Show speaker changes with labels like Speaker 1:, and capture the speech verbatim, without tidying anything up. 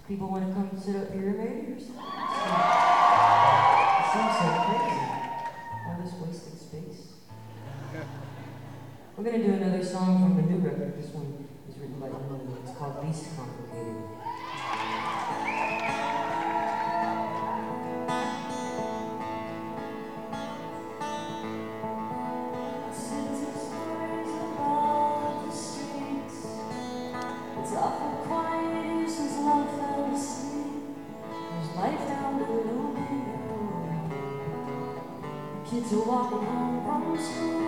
Speaker 1: People want to come sit up here maybe or something? It seems so crazy. All this wasted space. We're gonna do another song from the new record. This one is written by Emily. It's called Least Complicated. It's awful quiet here since love fell asleep. There's life down below. Kids are walking home from school.